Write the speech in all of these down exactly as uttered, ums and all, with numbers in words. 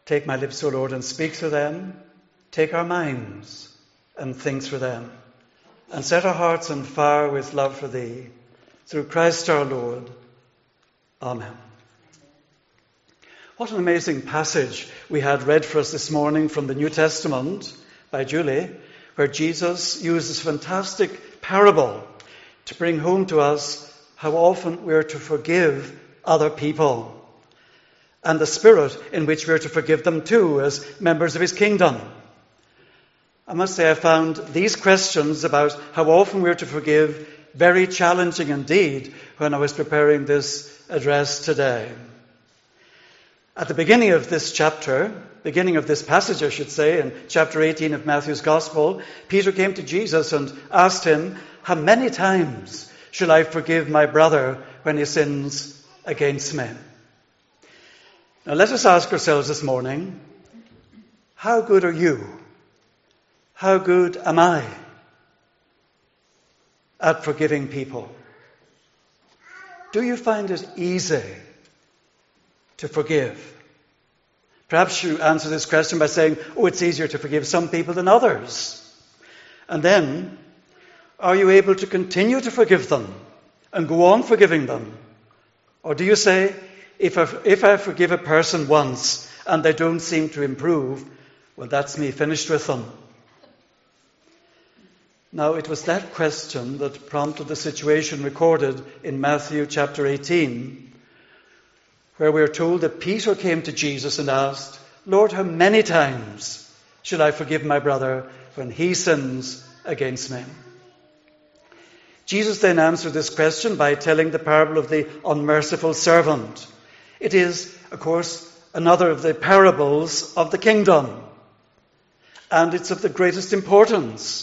Take my lips, O Lord, and speak through them. Take our minds and think through them. And set our hearts on fire with love for thee. Through Christ our Lord. Amen. What an amazing passage we had read for us this morning from the New Testament by Julie, where Jesus uses a fantastic parable to bring home to us how often we are to forgive other people, and the spirit in which we are to forgive them too as members of his kingdom. I must say I found these questions about how often we are to forgive very challenging indeed when I was preparing this address today. At the beginning of this chapter, beginning of this passage I should say, in chapter eighteen of Matthew's Gospel, Peter came to Jesus and asked him, how many times shall I forgive my brother when he sins against me? Now let us ask ourselves this morning, how good are you? How good am I at forgiving people? Do you find it easy to forgive? Perhaps you answer this question by saying, oh, it's easier to forgive some people than others. And then, are you able to continue to forgive them and go on forgiving them? Or do you say, if I, if I forgive a person once and they don't seem to improve, well, that's me finished with them. Now, it was that question that prompted the situation recorded in Matthew chapter eighteen, where we are told that Peter came to Jesus and asked, Lord, how many times should I forgive my brother when he sins against me? Jesus then answered this question by telling the parable of the unmerciful servant. It is, of course, another of the parables of the kingdom, and it's of the greatest importance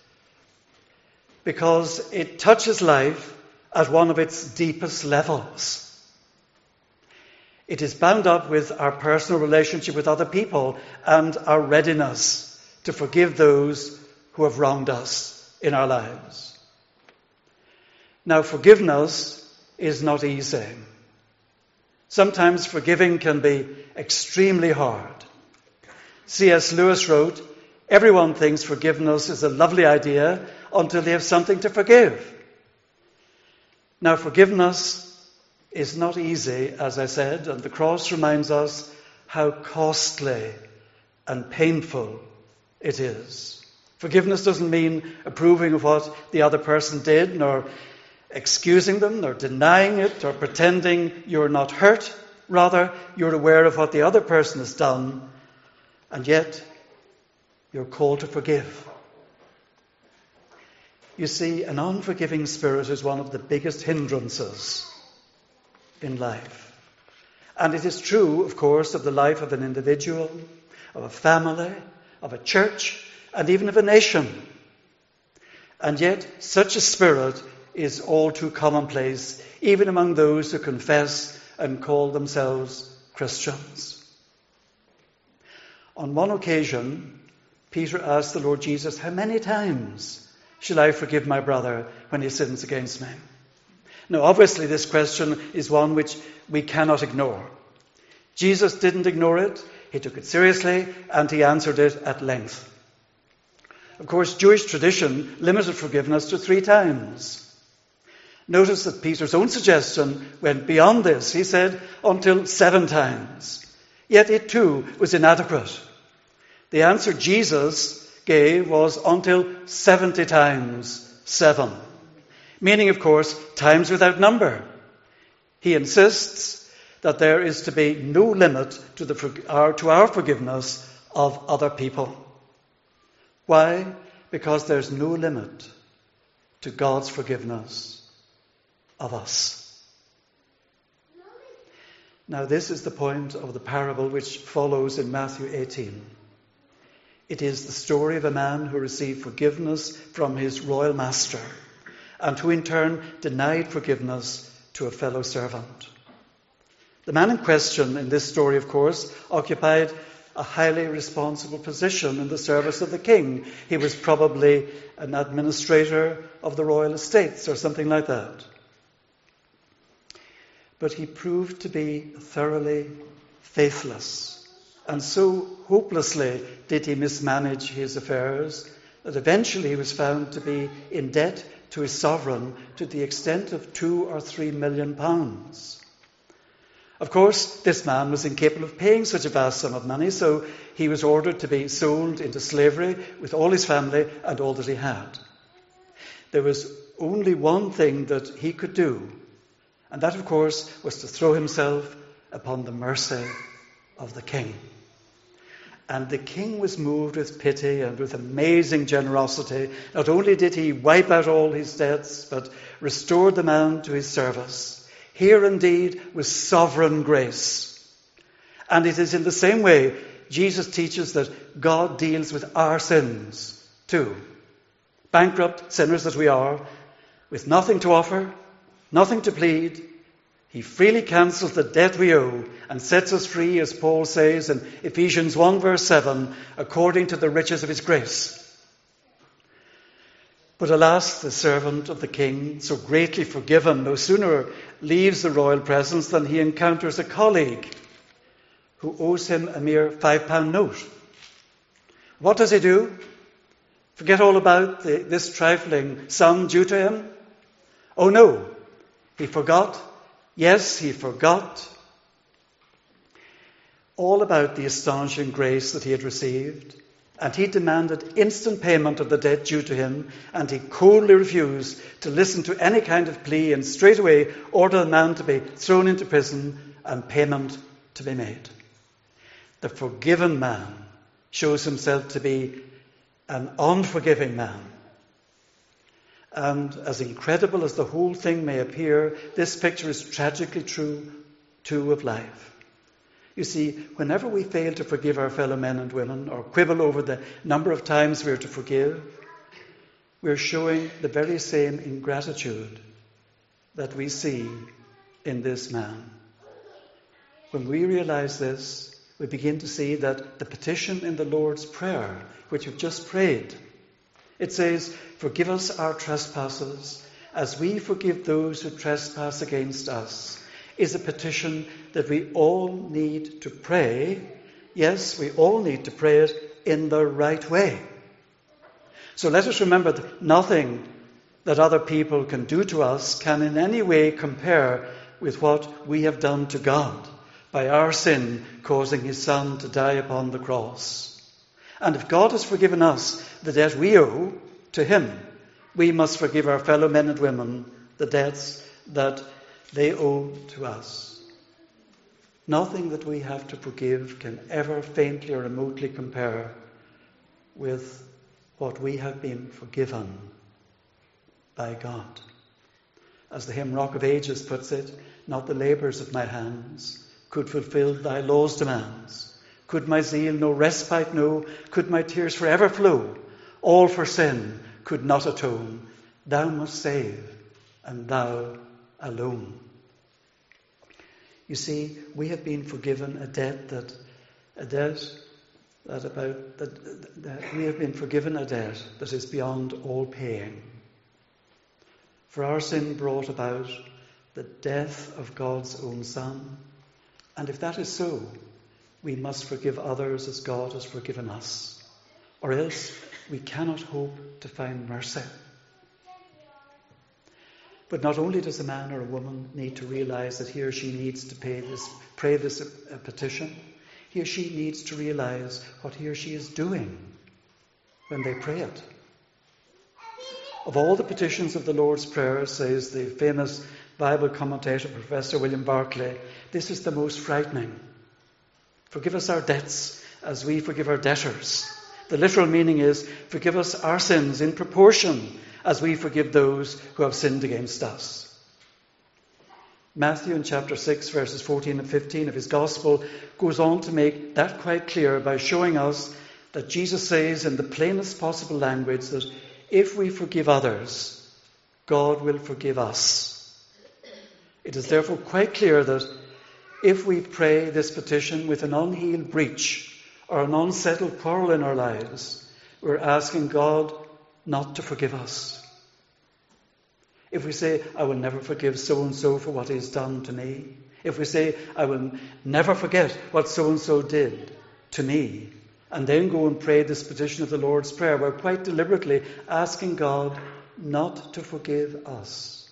because it touches life at one of its deepest levels. It is bound up with our personal relationship with other people and our readiness to forgive those who have wronged us in our lives. Now, forgiveness is not easy. Sometimes forgiving can be extremely hard. C S Lewis wrote, everyone thinks forgiveness is a lovely idea until they have something to forgive. Now, forgiveness is not easy, as I said, and the cross reminds us how costly and painful it is. Forgiveness doesn't mean approving of what the other person did, nor excusing them, nor denying it, or pretending you're not hurt. Rather, you're aware of what the other person has done, and yet you're called to forgive. You see, an unforgiving spirit is one of the biggest hindrances in life. And it is true, of course, of the life of an individual, of a family, of a church, and even of a nation. And yet, such a spirit is all too commonplace, even among those who confess and call themselves Christians. On one occasion, Peter asked the Lord Jesus, how many times shall I forgive my brother when he sins against me? Now, obviously, this question is one which we cannot ignore. Jesus didn't ignore it. He took it seriously, and he answered it at length. Of course, Jewish tradition limited forgiveness to three times. Notice that Peter's own suggestion went beyond this. He said until seven times. Yet it too was inadequate. The answer Jesus gave was until seventy times seven. Meaning, of course, times without number. He insists that there is to be no limit to, the, our, to our forgiveness of other people. Why? Because there's no limit to God's forgiveness of us. Now, this is the point of the parable which follows in Matthew eighteen. It is the story of a man who received forgiveness from his royal master and who in turn denied forgiveness to a fellow servant. The man in question in this story, of course, occupied a highly responsible position in the service of the king. He was probably an administrator of the royal estates or something like that. But he proved to be thoroughly faithless And so hopelessly did he mismanage his affairs that eventually he was found to be in debt to his sovereign to the extent of two or three million pounds. Of course, this man was incapable of paying such a vast sum of money, so he was ordered to be sold into slavery with all his family and all that he had. There was only one thing that he could do, and that, of course, was to throw himself upon the mercy of the king. And the king was moved with pity and with amazing generosity. Not only did he wipe out all his debts, but restored the man to his service. Here indeed was sovereign grace. And it is in the same way Jesus teaches that God deals with our sins too. Bankrupt sinners that we are, with nothing to offer, nothing to plead, he freely cancels the debt we owe and sets us free, as Paul says in Ephesians one verse seven, according to the riches of his grace. But alas, the servant of the king, so greatly forgiven, no sooner leaves the royal presence than he encounters a colleague who owes him a mere five pound note. What does he do? Forget all about the, this trifling sum due to him? Oh no, he forgot. Yes, he forgot all about the astonishing grace that he had received, and he demanded instant payment of the debt due to him, and he coldly refused to listen to any kind of plea and straightway ordered the man to be thrown into prison and payment to be made. The forgiven man shows himself to be an unforgiving man. And as incredible as the whole thing may appear, this picture is tragically true too of life. You see, whenever we fail to forgive our fellow men and women or quibble over the number of times we are to forgive, we're showing the very same ingratitude that we see in this man. When we realize this, we begin to see that the petition in the Lord's Prayer, which we've just prayed, it says, "Forgive us our trespasses as we forgive those who trespass against us," is a petition that we all need to pray. Yes, we all need to pray it in the right way. So let us remember that nothing that other people can do to us can in any way compare with what we have done to God by our sin causing his Son to die upon the cross. And if God has forgiven us the debt we owe to him, we must forgive our fellow men and women the debts that they owe to us. Nothing that we have to forgive can ever faintly or remotely compare with what we have been forgiven by God. As the hymn Rock of Ages puts it, not the labours of my hands could fulfil thy law's demands. Could my zeal no respite know? Could my tears forever flow? All for sin could not atone. Thou must save, and thou alone. You see, we have been forgiven a debt that, a debt that about, that, that we have been forgiven a debt that is beyond all paying. For our sin brought about the death of God's own Son. And if that is so, we must forgive others as God has forgiven us, or else we cannot hope to find mercy. But not only does a man or a woman need to realize that he or she needs to pay this, pray this uh, petition, he or she needs to realize what he or she is doing when they pray it. Of all the petitions of the Lord's Prayer, says the famous Bible commentator Professor William Barclay, this is the most frightening. Forgive us our debts as we forgive our debtors. The literal meaning is, forgive us our sins in proportion as we forgive those who have sinned against us. Matthew in chapter six, verses fourteen and fifteen of his Gospel goes on to make that quite clear by showing us that Jesus says in the plainest possible language that if we forgive others, God will forgive us. It is therefore quite clear that if we pray this petition with an unhealed breach or an unsettled quarrel in our lives, we're asking God not to forgive us. If we say, I will never forgive so-and-so for what he has done to me. If we say, I will never forget what so-and-so did. to me, and then go and pray this petition of the Lord's Prayer, we're quite deliberately asking God not to forgive us.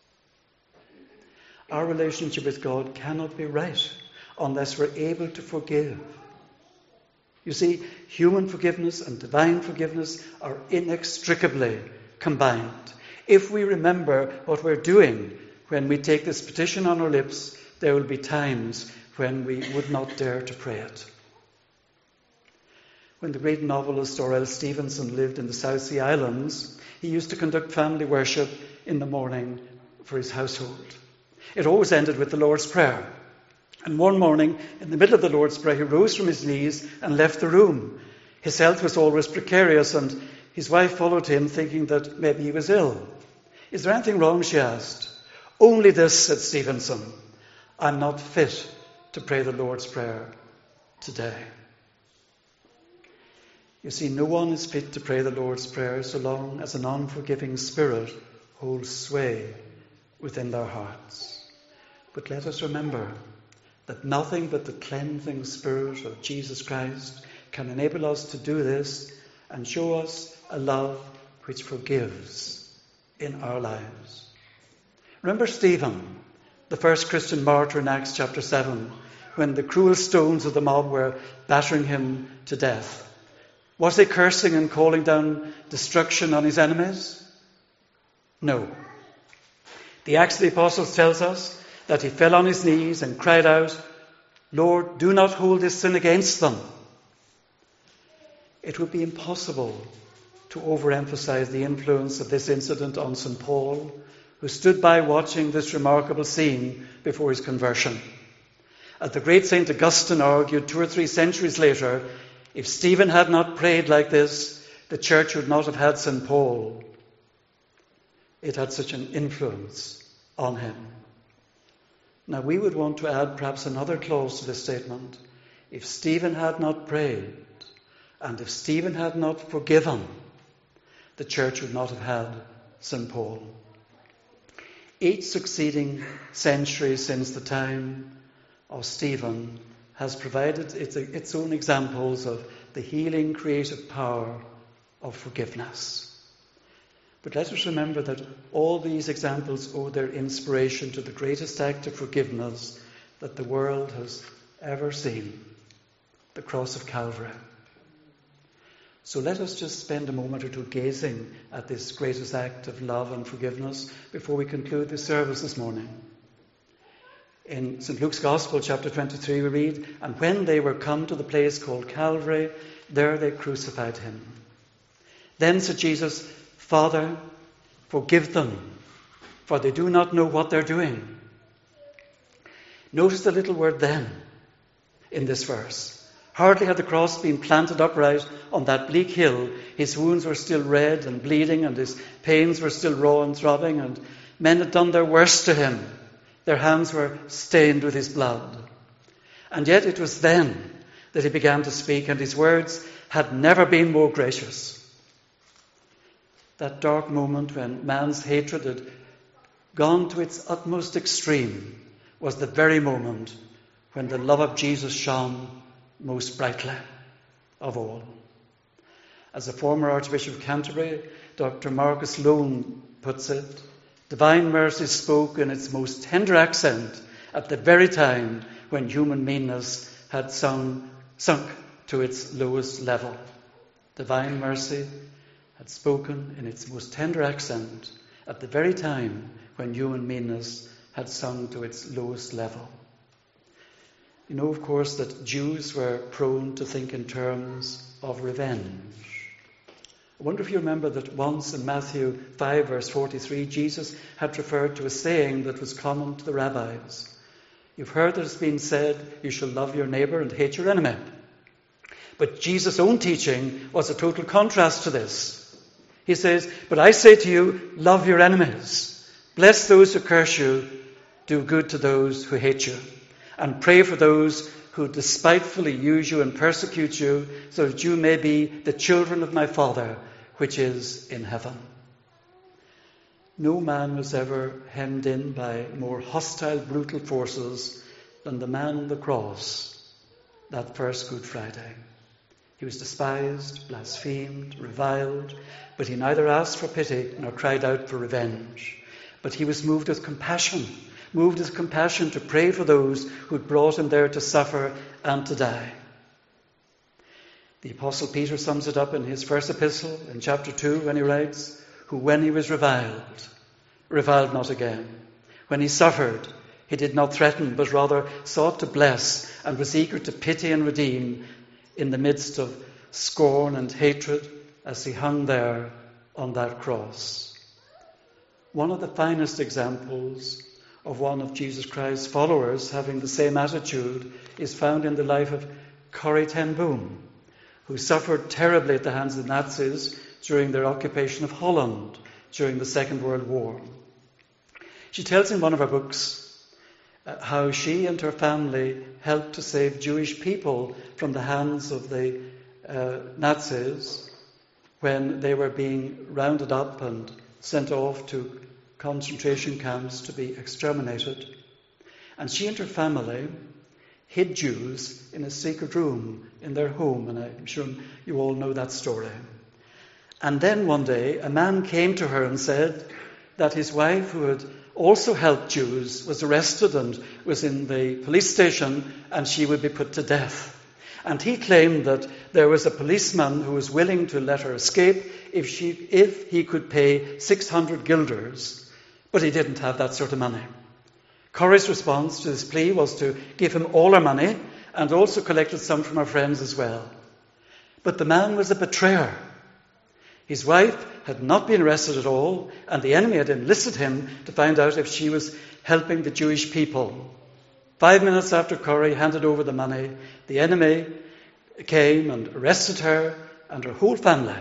Our relationship with God cannot be right unless we're able to forgive. You see, human forgiveness and divine forgiveness are inextricably combined. If we remember what we're doing when we take this petition on our lips, there will be times when we would not dare to pray it. When the great novelist R L Stevenson lived in the South Sea Islands, he used to conduct family worship in the morning for his household. It always ended with the Lord's Prayer. And one morning, in the middle of the Lord's Prayer, he rose from his knees and left the room. His health was always precarious, and his wife followed him, thinking that maybe he was ill. "Is there anything wrong?" she asked. "Only this," said Stevenson. "I'm not fit to pray the Lord's Prayer today." You see, no one is fit to pray the Lord's Prayer so long as an unforgiving spirit holds sway within their hearts. But let us remember that nothing but the cleansing Spirit of Jesus Christ can enable us to do this and show us a love which forgives in our lives. Remember Stephen, the first Christian martyr in Acts chapter seven, when the cruel stones of the mob were battering him to death. Was he cursing and calling down destruction on his enemies? No. The Acts of the Apostles tells us that he fell on his knees and cried out, "Lord, do not hold this sin against them." It would be impossible to overemphasize the influence of this incident on Saint Paul, who stood by watching this remarkable scene before his conversion. As the great Saint Augustine argued two or three centuries later, if Stephen had not prayed like this, the church would not have had Saint Paul. It had such an influence on him. Now, we would want to add perhaps another clause to this statement. If Stephen had not prayed, and if Stephen had not forgiven, the church would not have had Saint Paul. Each succeeding century since the time of Stephen has provided its, its own examples of the healing, creative power of forgiveness. But let us remember that all these examples owe their inspiration to the greatest act of forgiveness that the world has ever seen, the cross of Calvary. So let us just spend a moment or two gazing at this greatest act of love and forgiveness before we conclude the service this morning. In Saint Luke's Gospel, chapter twenty-three, we read, "And when they were come to the place called Calvary, there they crucified him. Then said Jesus, 'Father, forgive them, for they do not know what they're doing.'" Notice the little word "then" in this verse. Hardly had the cross been planted upright on that bleak hill, his wounds were still red and bleeding, and his pains were still raw and throbbing, and men had done their worst to him. Their hands were stained with his blood. And yet it was then that he began to speak, and his words had never been more gracious. That dark moment when man's hatred had gone to its utmost extreme was the very moment when the love of Jesus shone most brightly of all. As the former Archbishop of Canterbury, Doctor Marcus Lone, puts it, divine mercy spoke in its most tender accent at the very time when human meanness had sunk, sunk to its lowest level. Divine mercy had spoken in its most tender accent at the very time when human meanness had sunk to its lowest level. You know, of course, that Jews were prone to think in terms of revenge. I wonder if you remember that once in Matthew five, verse forty-three, Jesus had referred to a saying that was common to the rabbis. You've heard that it's been said, you shall love your neighbour and hate your enemy. But Jesus' own teaching was a total contrast to this. He says, "But I say to you, love your enemies. Bless those who curse you. Do good to those who hate you. And pray for those who despitefully use you and persecute you, so that you may be the children of my Father, which is in heaven." No man was ever hemmed in by more hostile, brutal forces than the man on the cross, that first Good Friday. He was despised, blasphemed, reviled, but he neither asked for pity nor cried out for revenge. But he was moved with compassion, moved with compassion to pray for those who had brought him there to suffer and to die. The Apostle Peter sums it up in his first epistle, in chapter two, when he writes, who when he was reviled, reviled not again. When he suffered, he did not threaten, but rather sought to bless and was eager to pity and redeem in the midst of scorn and hatred as he hung there on that cross. One of the finest examples of one of Jesus Christ's followers having the same attitude is found in the life of Corrie ten Boom, who suffered terribly at the hands of the Nazis during their occupation of Holland during the Second World War. She tells in one of her books uh, how she and her family helped to save Jewish people from the hands of the uh, Nazis when they were being rounded up and sent off to concentration camps to be exterminated. And she and her family hid Jews in a secret room in their home, and I'm sure you all know that story. And then one day a man came to her and said that his wife, who had also helped Jews, was arrested and was in the police station, and she would be put to death. And he claimed that there was a policeman who was willing to let her escape if she, if he could pay six hundred guilders, but he didn't have that sort of money. Corrie's response to this plea was to give him all her money and also collected some from her friends as well. But the man was a betrayer. His wife had not been arrested at all, and the enemy had enlisted him to find out if she was helping the Jewish people. Five minutes after Corrie handed over the money, the enemy came and arrested her and her whole family.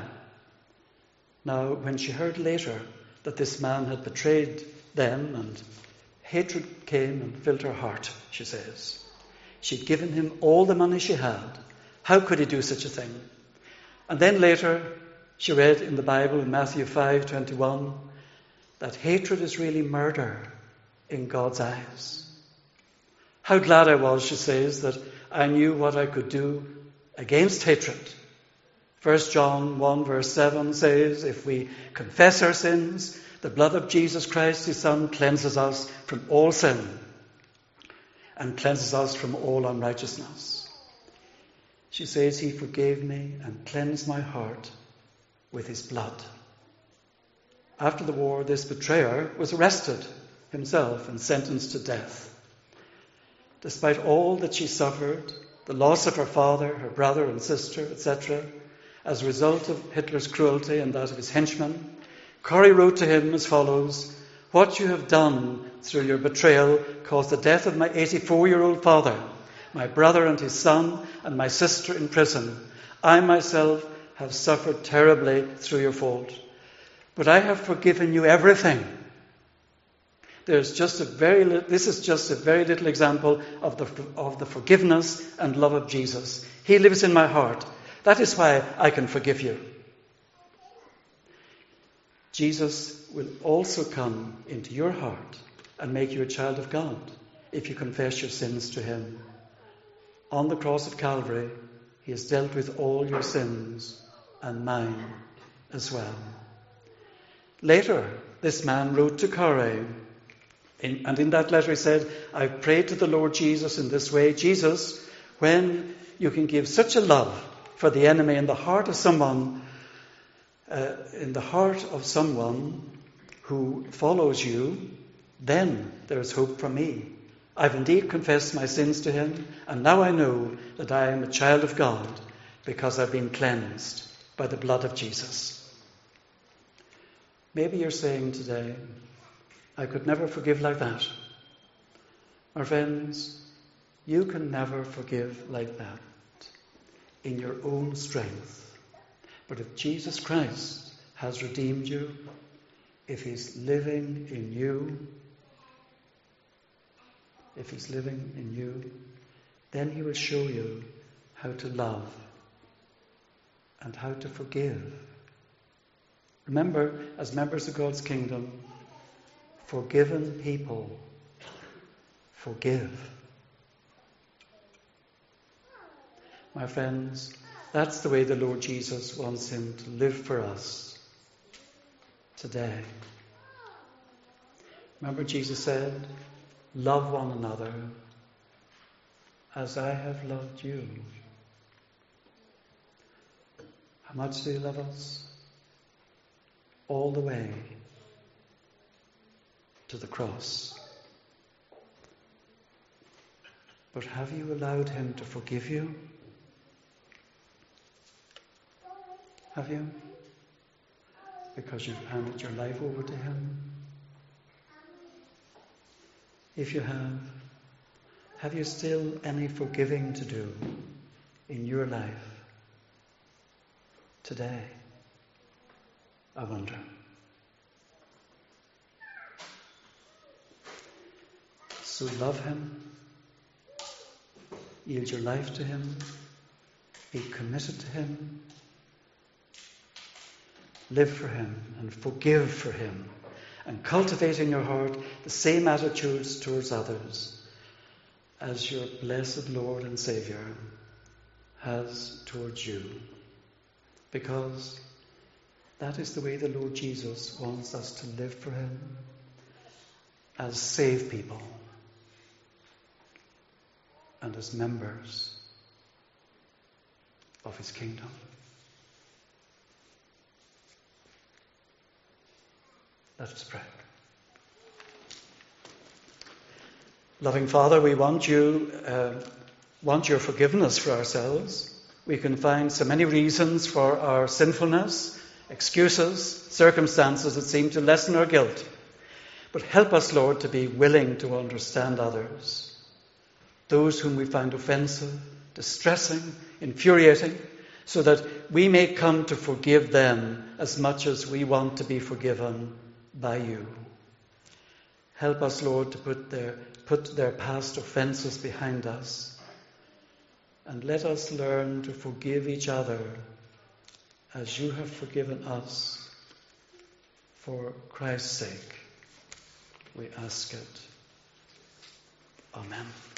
Now, when she heard later that this man had betrayed them and hatred came and filled her heart, she says. She'd given him all the money she had. How could he do such a thing? And then later, she read in the Bible in Matthew five twenty-one that hatred is really murder in God's eyes. How glad I was, she says, that I knew what I could do against hatred. First John one verse seven says, if we confess our sins, the blood of Jesus Christ, his Son, cleanses us from all sin and cleanses us from all unrighteousness. She says, he forgave me and cleansed my heart with his blood. After the war, this betrayer was arrested himself and sentenced to death. Despite all that she suffered, the loss of her father, her brother and sister, et cetera, as a result of Hitler's cruelty and that of his henchmen, Corrie wrote to him as follows, what you have done through your betrayal caused the death of my eighty-four-year-old father, my brother and his son, and my sister in prison. I myself have suffered terribly through your fault. But I have forgiven you everything. There's just a very li- this is just a very little example of the, of the forgiveness and love of Jesus. He lives in my heart. That is why I can forgive you. Jesus will also come into your heart and make you a child of God if you confess your sins to him. On the cross of Calvary, he has dealt with all your sins and mine as well. Later, this man wrote to Corrie, in, and in that letter he said, I've prayed to the Lord Jesus in this way, Jesus, when you can give such a love for the enemy in the heart of someone, uh, in the heart of someone who follows you, then there is hope for me. I've indeed confessed my sins to him, and now I know that I am a child of God because I've been cleansed by the blood of Jesus. Maybe you're saying today, I could never forgive like that. My friends, you can never forgive like that in your own strength. But if Jesus Christ has redeemed you, if he's living in you, if he's living in you, then he will show you how to love and how to forgive. Remember, as members of God's kingdom, forgiven people forgive. My friends, that's the way the Lord Jesus wants him to live for us today. Remember Jesus said, love one another as I have loved you. How much do you love us? All the way to the cross. But have you allowed him to forgive you? Have you? Because you've handed your life over to him? If you have, have you still any forgiving to do in your life today? I wonder. So love him, yield your life to him, be committed to him, live for him and forgive for him, and cultivate in your heart the same attitudes towards others as your blessed Lord and Saviour has towards you. Because that is the way the Lord Jesus wants us to live for him as saved people and as members of his kingdom. Let us pray. Loving Father, we want you, uh, want your forgiveness for ourselves. We can find so many reasons for our sinfulness, excuses, circumstances that seem to lessen our guilt. But help us, Lord, to be willing to understand others. Those whom we find offensive, distressing, infuriating, so that we may come to forgive them as much as we want to be forgiven by you. Help us, Lord, to put their, put their past offenses behind us. And let us learn to forgive each other as you have forgiven us. For Christ's sake, we ask it. Amen.